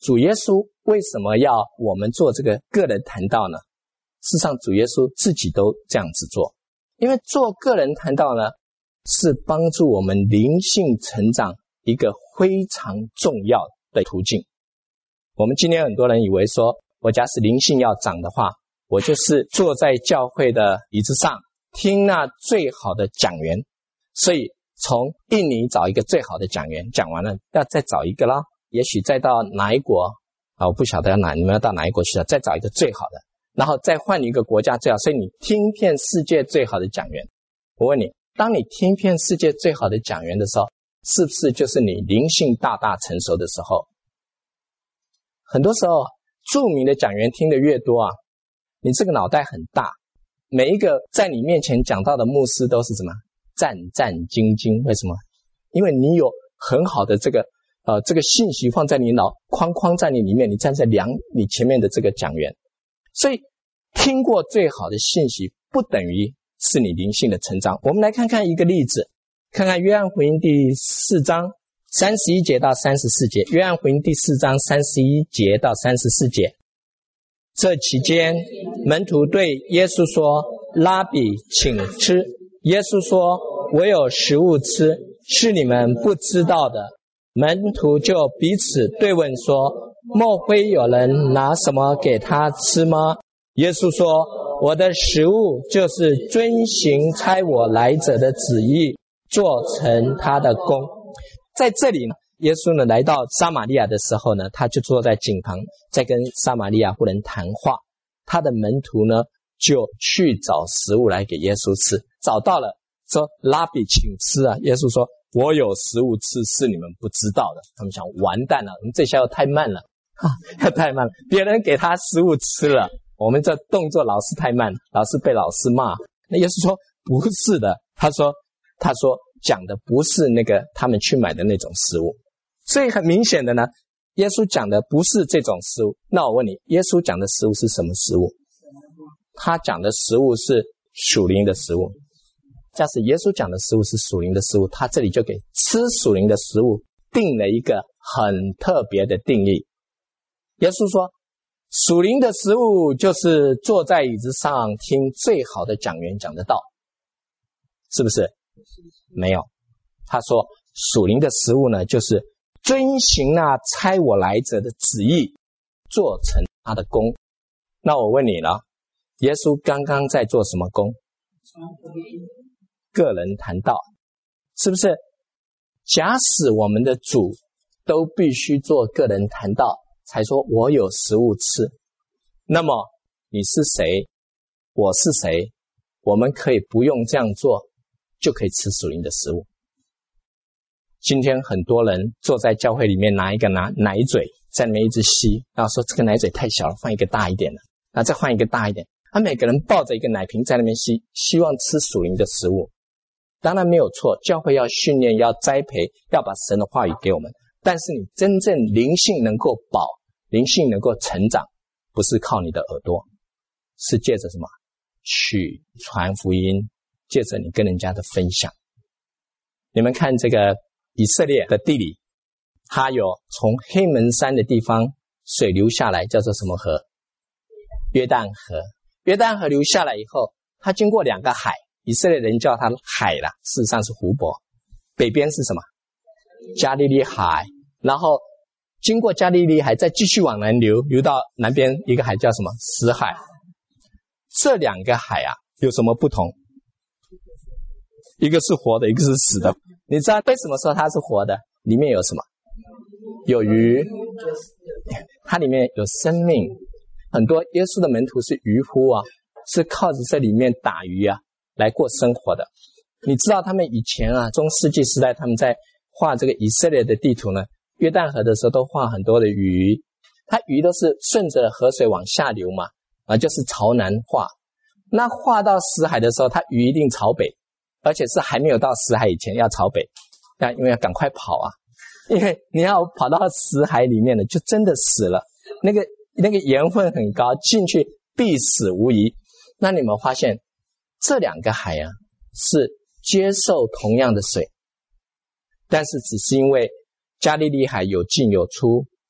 主耶稣为什么要我们做这个个人谈道呢？事实上主耶稣自己都这样子做，因为做个人谈道呢，是帮助我们灵性成长一个非常重要的途径。我们今天很多人以为说，我假使灵性要长的话，我就是坐在教会的椅子上听那最好的讲员，所以从印尼找一个最好的讲员，讲完了要再找一个啦，也许再到哪一国我不晓得你们要到哪一国去了，再找一个最好的，然后再换一个国家最好，所以你听遍世界最好的讲员。我问你，当你听遍世界最好的讲员的时候，是不是就是你灵性大大成熟的时候？很多时候著名的讲员听得越多你这个脑袋很大，每一个在你面前讲到的牧师都是什么？战战兢兢。为什么？因为你有很好的这个信息放在你脑框在你里面，你站在你前面的这个讲员，所以听过最好的信息不等于是你灵性的成长。我们来看看一个例子，看看约翰福音第4章31节到34节。约翰福音第4章31节到34节。这期间，门徒对耶稣说：拉比，请吃。耶稣说：我有食物吃，是你们不知道的。门徒就彼此对问说：莫非有人拿什么给他吃吗？耶稣说：我的食物就是遵行差我来者的旨意，做成他的功。在这里呢，耶稣呢来到撒玛利亚的时候呢，他就坐在井旁，在跟撒玛利亚妇人谈话。他的门徒呢就去找食物来给耶稣吃，找到了，说：拉比，请吃啊。耶稣说：我有食物吃，是你们不知道的。他们想，完蛋了，我们这下又太慢了太慢了，别人给他食物吃了，我们这动作老是太慢，老是被老师骂。那耶稣说不是的，他说讲的不是那个他们去买的那种食物。所以很明显的呢，耶稣讲的不是这种食物。那我问你，耶稣讲的食物是什么食物？他讲的食物是属灵的食物。假使耶稣讲的食物是属灵的食物，他这里就给吃属灵的食物定了一个很特别的定义。耶稣说，属灵的食物就是坐在椅子上听最好的讲员讲的道，是不是？没有。他说属灵的食物呢，就是遵行那差我来者的旨意，做成他的功。那我问你了，耶稣刚刚在做什么功？个人谈道，是不是？假使我们的主都必须做个人谈道，才说我有食物吃，那么你是谁？我是谁？我们可以不用这样做，就可以吃属灵的食物。今天很多人坐在教会里面，拿一个奶嘴在里面一直吸，然后说这个奶嘴太小了，换一个大一点的，然后再换一个大一点。每个人抱着一个奶瓶在那边吸，希望吃属灵的食物。当然没有错，教会要训练，要栽培，要把神的话语给我们。但是你真正灵性能够饱，灵性能够成长，不是靠你的耳朵，是借着什么？去传福音，借着你跟人家的分享。你们看这个以色列的地理，它有从黑门山的地方水流下来，叫做什么河？约旦河。约旦河流下来以后，它经过2个海，以色列人叫它海啦，事实上是湖泊。北边是什么？加利利海。然后经过加利利海，再继续往南流，流到南边一个海叫什么？死海。这2个海有什么不同？一个是活的，一个是死的。你知道为什么说它是活的？里面有什么？有鱼，它里面有生命。很多耶稣的门徒是渔夫是靠着这里面打鱼来过生活的。你知道他们以前中世纪时代，他们在画这个以色列的地图呢，约旦河的时候都画很多的鱼，它鱼都是顺着河水往下流嘛，就是朝南画。那画到死海的时候，它鱼一定朝北，而且是还没有到死海以前要朝北，因为要赶快跑因为你要跑到死海里面呢，就真的死了。那个盐分很高，进去必死无疑。那你们发现这2个海是接受同样的水，但是只是因为加利利海有进有出，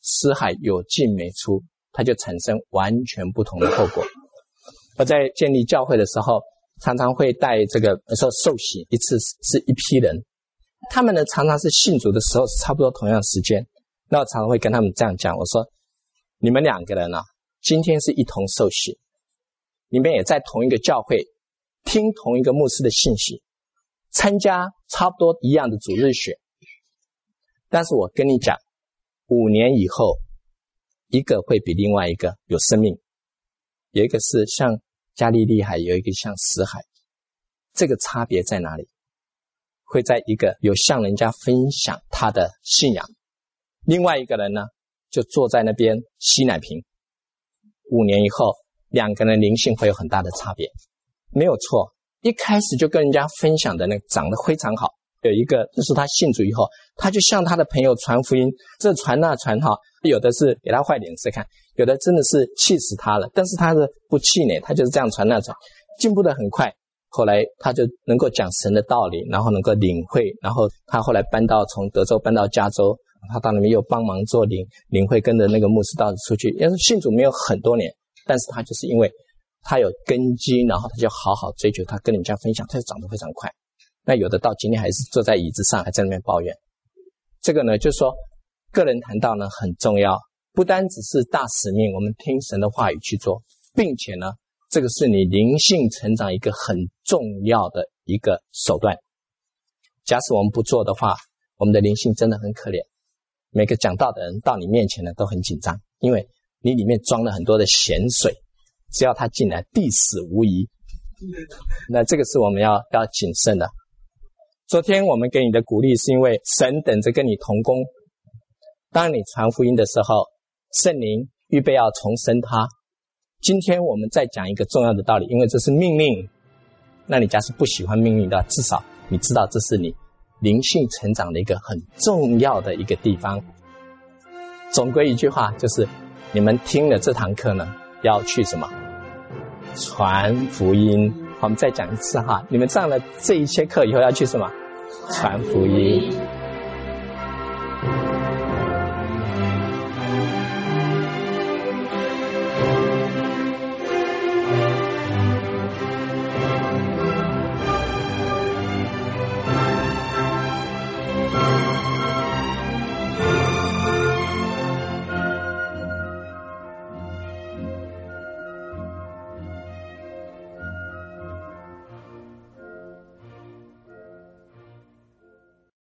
死海有进没出，它就产生完全不同的后果。我在建立教会的时候，常常会带这个说受洗一次是一批人，他们呢常常是信主的时候是差不多同样时间，那我常常会跟他们这样讲，我说你们两个人啊，今天是一同受洗，你们也在同一个教会听同一个牧师的信息，参加差不多一样的主日学，但是我跟你讲，5年以后一个会比另外一个有生命，有一个是像加利利海，有一个像死海，这个差别在哪里？会在一个有向人家分享他的信仰，另外一个人呢就坐在那边吸奶瓶。5年以后两个人灵性会有很大的差别，没有错。一开始就跟人家分享的那个长得非常好，有一个就是他信主以后，他就向他的朋友传福音，这传那传哈，有的是给他坏脸色看，有的真的是气死他了，但是他是不气馁，他就是这样传那传，进步得很快。后来他就能够讲神的道理，然后能够领会，然后他后来从德州搬到加州，他到那边又帮忙做领会，跟着那个牧师到处出去，因为信主没有很多年，但是他就是因为他有根基，然后他就好好追求，他跟人家分享，他就长得非常快。那有的到今天还是坐在椅子上还在那边抱怨。这个呢就是说个人谈道呢很重要，不单只是大使命，我们听神的话语去做，并且呢这个是你灵性成长一个很重要的一个手段。假使我们不做的话，我们的灵性真的很可怜。每个讲道的人到你面前呢都很紧张，因为你里面装了很多的咸水，只要他进来必死无疑。那这个是我们要谨慎的。昨天我们给你的鼓励是因为神等着跟你同工，当你传福音的时候，圣灵预备要重生他。今天我们再讲一个重要的道理，因为这是命令，那你假使不喜欢命令的，至少你知道这是你灵性成长的一个很重要的一个地方。总归一句话，就是你们听了这堂课呢，要去什么？传福音。我们再讲一次哈，你们上了这一些课以后要去什么？传福音。